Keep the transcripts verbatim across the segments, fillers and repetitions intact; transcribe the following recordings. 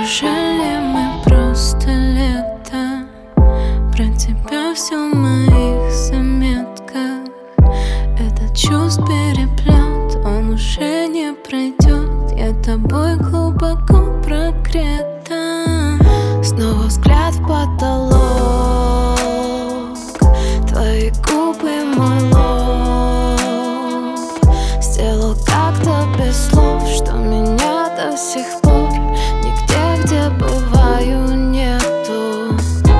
Неужели мы просто лето? Про тебя все в моих заметках. Этот чувств переплет, он уже не пройдет. Я тобой глубоко прогрета. Снова взгляд в потолок, твои губы, мой лоб. Сделал как-то без слов, что меня до сих пор нигде, где бываю, нету.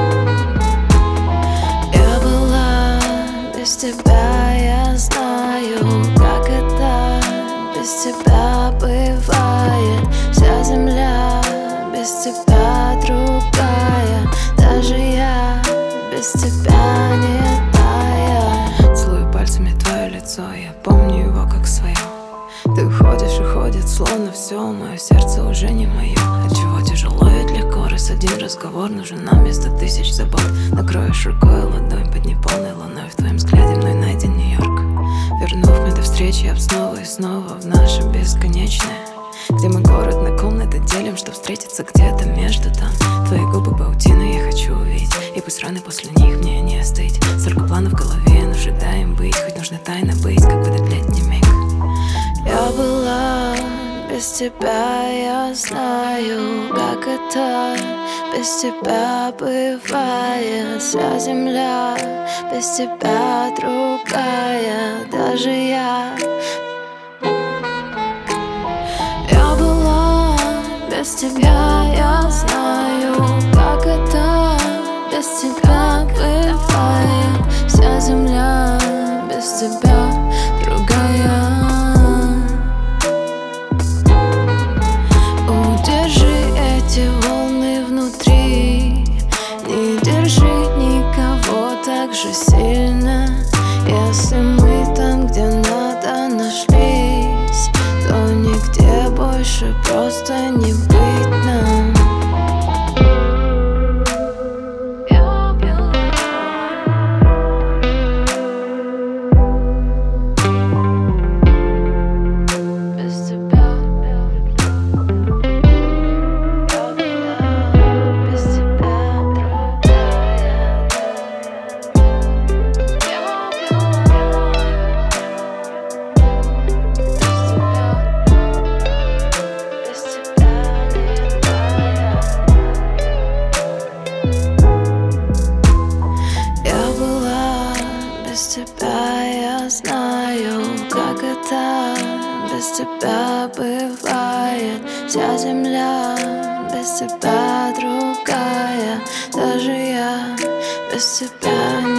Я была без тебя, я знаю, как это без тебя бывает. Вся земля без тебя другая, даже я без тебя не тая. Целую пальцами твое лицо, я помню его как свое. Ты уходишь, уходит, словно все, мое сердце уже не мое. Отчего тяжело, ведь легко, раз один разговор нужен нам вместо тысяч забот. Накроешь рукой ладонь под неполной луной, в твоем взгляде мной найден Нью-Йорк. Вернув меня до встречи об снова и снова в наше бесконечное, где мы город на комнаты делим, что встретиться где-то между там. Твои губы паутина я хочу увидеть, и пусть раны после них мне не остыть. Столько планов в голове, но ожидаем быть, хоть нужно тайно быть, как в этот летний миг. Я была без тебя, я знаю, как это без тебя бывает. Вся земля без тебя другая, даже я. Я была без тебя, я знаю, как это без тебя бывает. Вся земля без тебя другая. Эти волны внутри, не держи никого так же сильно. Если мы там, где надо, нашлись, то нигде больше просто не быть нам. Без тебя я знаю, как это без тебя бывает. Вся земля без тебя другая, даже я без тебя